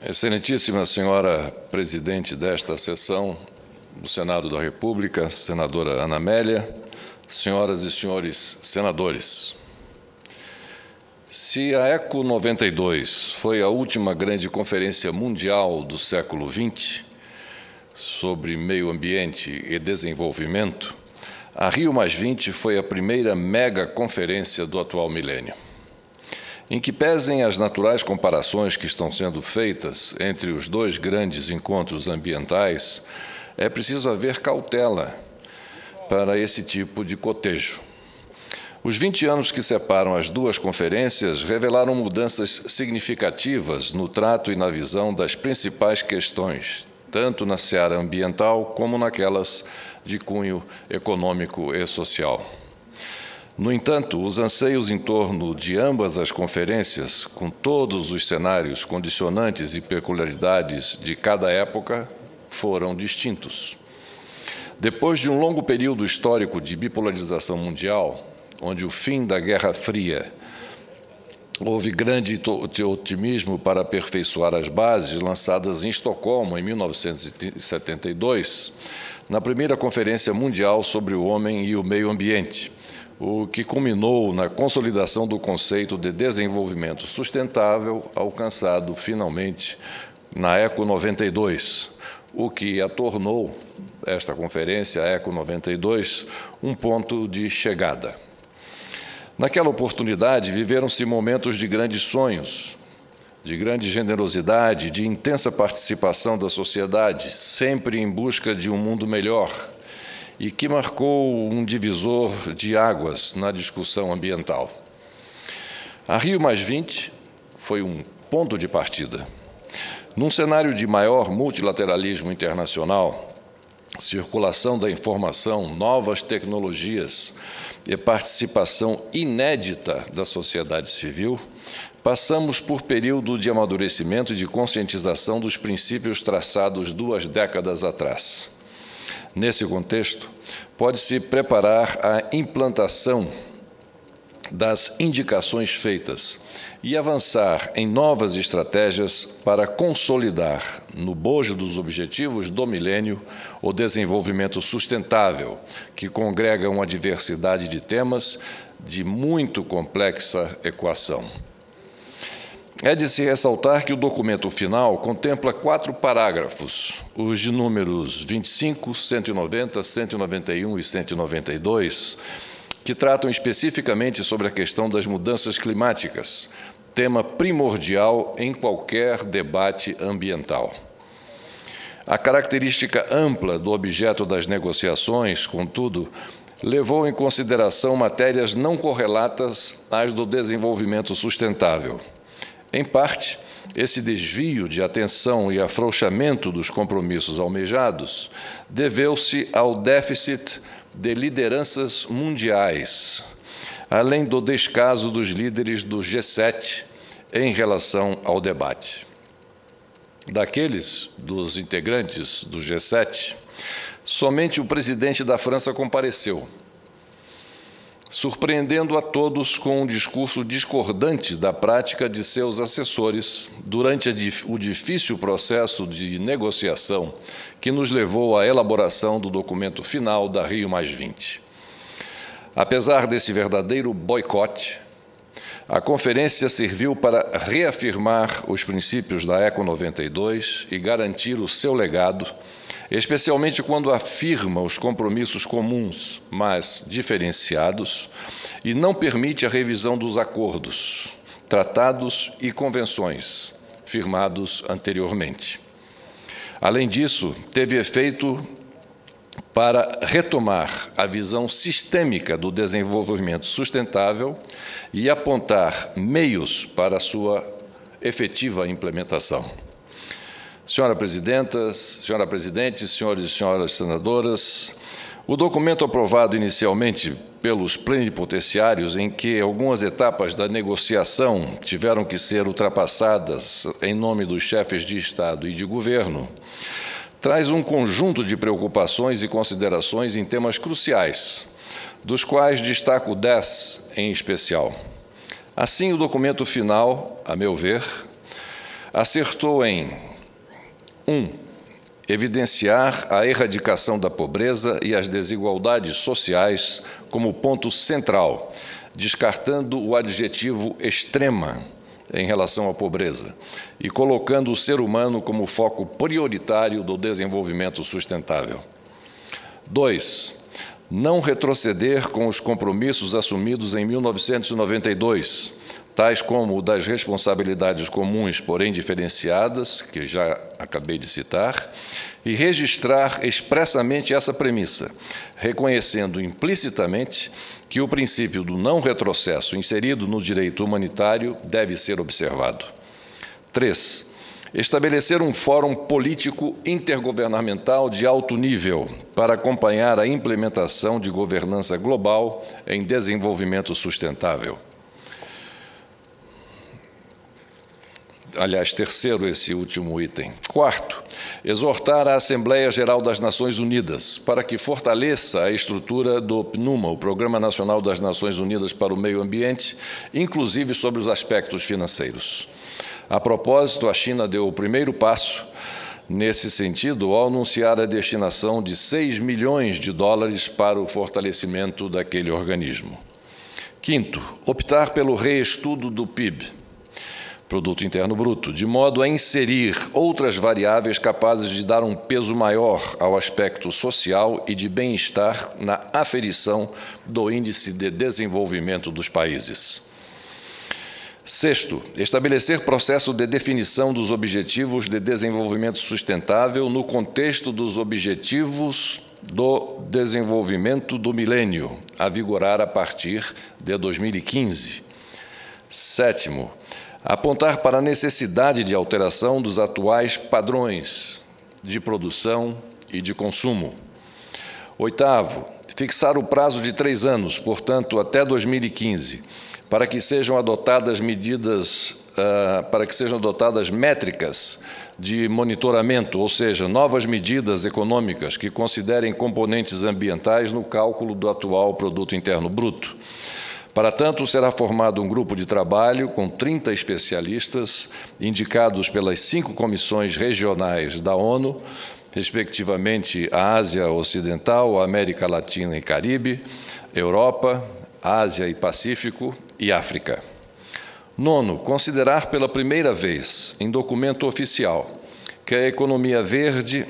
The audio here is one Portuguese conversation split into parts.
Excelentíssima senhora presidente desta sessão do Senado da República, senadora Ana Amélia, senhoras e senhores senadores. Se a ECO 92 foi a última grande conferência mundial do século XX sobre meio ambiente e desenvolvimento, a Rio+20 foi a primeira mega conferência do atual milênio. Em que pesem as naturais comparações que estão sendo feitas entre os dois grandes encontros ambientais, é preciso haver cautela para esse tipo de cotejo. Os 20 anos que separam as duas conferências revelaram mudanças significativas no trato e na visão das principais questões, tanto na seara ambiental como naquelas de cunho econômico e social. No entanto, os anseios em torno de ambas as conferências, com todos os cenários condicionantes e peculiaridades de cada época, foram distintos. Depois de um longo período histórico de bipolarização mundial, onde o fim da Guerra Fria houve grande otimismo para aperfeiçoar as bases lançadas em Estocolmo em 1972, na primeira Conferência Mundial sobre o Homem e o Meio Ambiente, o que culminou na consolidação do conceito de desenvolvimento sustentável, alcançado finalmente na ECO 92, o que a tornou, esta conferência, a ECO 92, um ponto de chegada. Naquela oportunidade, viveram-se momentos de grandes sonhos, de grande generosidade, de intensa participação da sociedade, sempre em busca de um mundo melhor, e que marcou um divisor de águas na discussão ambiental. A Rio+20 foi um ponto de partida. Num cenário de maior multilateralismo internacional, circulação da informação, novas tecnologias e participação inédita da sociedade civil, passamos por período de amadurecimento e de conscientização dos princípios traçados 2 décadas atrás. Nesse contexto, pode-se preparar a implantação das indicações feitas e avançar em novas estratégias para consolidar, no bojo dos objetivos do milênio, o desenvolvimento sustentável, que congrega uma diversidade de temas de muito complexa equação. É de se ressaltar que o documento final contempla 4 parágrafos, os de números 25, 190, 191 e 192, que tratam especificamente sobre a questão das mudanças climáticas, tema primordial em qualquer debate ambiental. A característica ampla do objeto das negociações, contudo, levou em consideração matérias não correlatas às do desenvolvimento sustentável. Em parte, esse desvio de atenção e afrouxamento dos compromissos almejados deveu-se ao déficit de lideranças mundiais, além do descaso dos líderes do G7 em relação ao debate. Daqueles dos integrantes do G7, somente o presidente da França compareceu, surpreendendo a todos com um discurso discordante da prática de seus assessores durante o difícil processo de negociação que nos levou à elaboração do documento final da Rio+20. Apesar desse verdadeiro boicote, a conferência serviu para reafirmar os princípios da ECO 92 e garantir o seu legado, especialmente quando afirma os compromissos comuns, mas diferenciados, e não permite a revisão dos acordos, tratados e convenções firmados anteriormente. Além disso, teve efeito para retomar a visão sistêmica do desenvolvimento sustentável e apontar meios para a sua efetiva implementação. Senhora Presidente, senhores e senhoras senadoras, o documento aprovado inicialmente pelos plenipotenciários, em que algumas etapas da negociação tiveram que ser ultrapassadas em nome dos chefes de Estado e de governo, traz um conjunto de preocupações e considerações em temas cruciais, dos quais destaco 10 em especial. Assim, o documento final, a meu ver, acertou em 1. Evidenciar a erradicação da pobreza e as desigualdades sociais como ponto central, descartando o adjetivo extrema em relação à pobreza e colocando o ser humano como foco prioritário do desenvolvimento sustentável. 2. Não retroceder com os compromissos assumidos em 1992, tais como o das responsabilidades comuns, porém diferenciadas, que já acabei de citar, e registrar expressamente essa premissa, reconhecendo implicitamente que o princípio do não retrocesso inserido no direito humanitário deve ser observado. 3. Estabelecer um fórum político intergovernamental de alto nível para acompanhar a implementação de governança global em desenvolvimento sustentável. Aliás, terceiro, esse último item. 4. Exortar a Assembleia Geral das Nações Unidas para que fortaleça a estrutura do PNUMA, o Programa Nacional das Nações Unidas para o Meio Ambiente, inclusive sobre os aspectos financeiros. A propósito, a China deu o primeiro passo nesse sentido ao anunciar a destinação de 6 milhões de dólares para o fortalecimento daquele organismo. 5. Optar pelo reestudo do PIB, Produto Interno Bruto, de modo a inserir outras variáveis capazes de dar um peso maior ao aspecto social e de bem-estar na aferição do Índice de Desenvolvimento dos países. 6. Estabelecer processo de definição dos Objetivos de Desenvolvimento Sustentável no contexto dos Objetivos do Desenvolvimento do Milênio, a vigorar a partir de 2015. 7. Apontar para a necessidade de alteração dos atuais padrões de produção e de consumo. 8. Fixar o prazo de 3 anos, portanto, até 2015, para que sejam adotadas métricas de monitoramento, ou seja, novas medidas econômicas que considerem componentes ambientais no cálculo do atual Produto Interno Bruto. Para tanto, será formado um grupo de trabalho com 30 especialistas, indicados pelas 5 comissões regionais da ONU, respectivamente a Ásia Ocidental, a América Latina e Caribe, Europa, Ásia e Pacífico e África. 9. Considerar pela primeira vez, em documento oficial, que a economia verde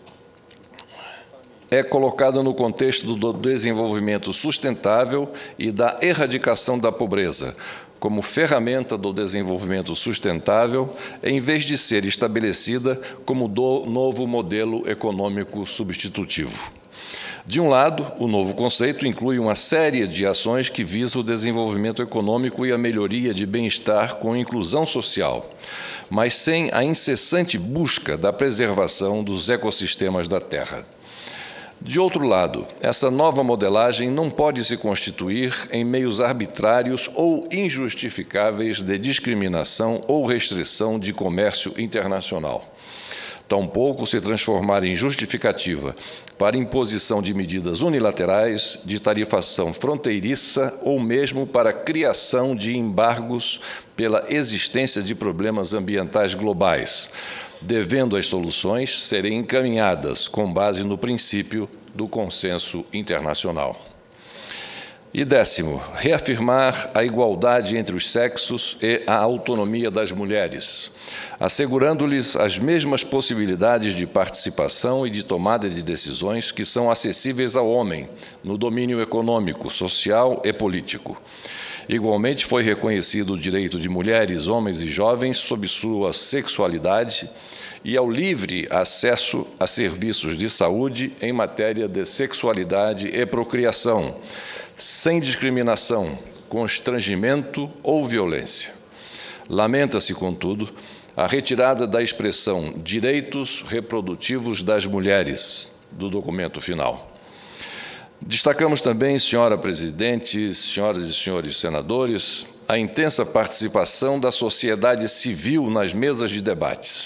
é colocada no contexto do desenvolvimento sustentável e da erradicação da pobreza, como ferramenta do desenvolvimento sustentável, em vez de ser estabelecida como novo modelo econômico substitutivo. De um lado, o novo conceito inclui uma série de ações que visam o desenvolvimento econômico e a melhoria de bem-estar com inclusão social, mas sem a incessante busca da preservação dos ecossistemas da Terra. De outro lado, essa nova modelagem não pode se constituir em meios arbitrários ou injustificáveis de discriminação ou restrição de comércio internacional. Tampouco se transformar em justificativa para imposição de medidas unilaterais, de tarifação fronteiriça ou mesmo para criação de embargos pela existência de problemas ambientais globais, devendo as soluções serem encaminhadas com base no princípio do consenso internacional. E 10º, reafirmar a igualdade entre os sexos e a autonomia das mulheres, assegurando-lhes as mesmas possibilidades de participação e de tomada de decisões que são acessíveis ao homem no domínio econômico, social e político. Igualmente foi reconhecido o direito de mulheres, homens e jovens sob sua sexualidade e ao livre acesso a serviços de saúde em matéria de sexualidade e procriação, sem discriminação, constrangimento ou violência. Lamenta-se, contudo, a retirada da expressão direitos reprodutivos das mulheres do documento final. Destacamos também, senhora presidente, senhoras e senhores senadores, a intensa participação da sociedade civil nas mesas de debates,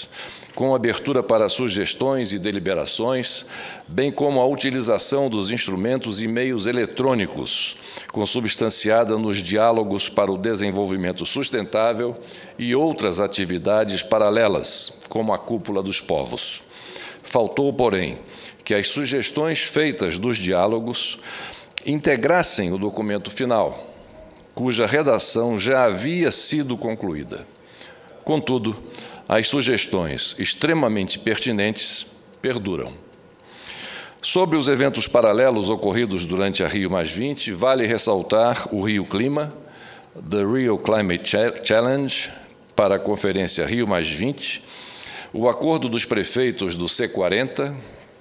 com abertura para sugestões e deliberações, bem como a utilização dos instrumentos e meios eletrônicos, consubstanciada nos diálogos para o desenvolvimento sustentável e outras atividades paralelas, como a Cúpula dos Povos. Faltou, porém, que as sugestões feitas dos diálogos integrassem o documento final, cuja redação já havia sido concluída. Contudo, as sugestões extremamente pertinentes perduram. Sobre os eventos paralelos ocorridos durante a Rio+20, vale ressaltar o Rio Clima, The Rio Climate Challenge, para a Conferência Rio+20, o Acordo dos Prefeitos do C40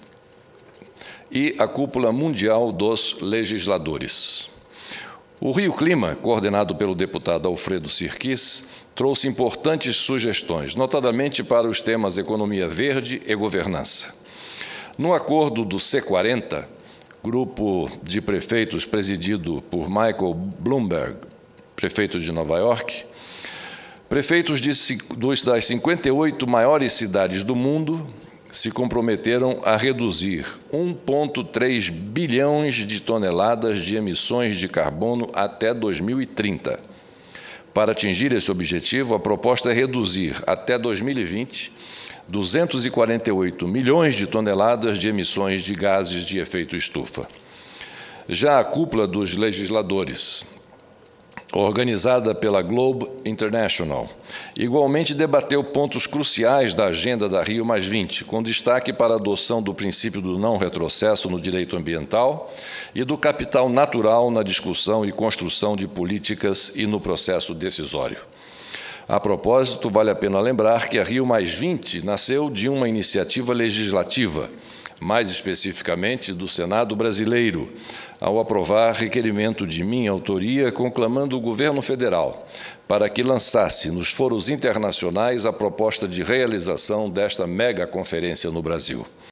e a Cúpula Mundial dos Legisladores. O Rio Clima, coordenado pelo deputado Alfredo Sirquis, trouxe importantes sugestões, notadamente para os temas economia verde e governança. No acordo do C40, grupo de prefeitos presidido por Michael Bloomberg, prefeito de Nova York, prefeitos das 58 maiores cidades do mundo se comprometeram a reduzir 1,3 bilhões de toneladas de emissões de carbono até 2030. Para atingir esse objetivo, a proposta é reduzir até 2020 248 milhões de toneladas de emissões de gases de efeito estufa. Já a Cúpula dos Legisladores, organizada pela Globe International, igualmente debateu pontos cruciais da agenda da Rio+20, com destaque para a adoção do princípio do não retrocesso no direito ambiental e do capital natural na discussão e construção de políticas e no processo decisório. A propósito, vale a pena lembrar que a Rio+20 nasceu de uma iniciativa legislativa, mais especificamente do Senado brasileiro, ao aprovar requerimento de minha autoria conclamando o governo federal para que lançasse nos foros internacionais a proposta de realização desta mega conferência no Brasil.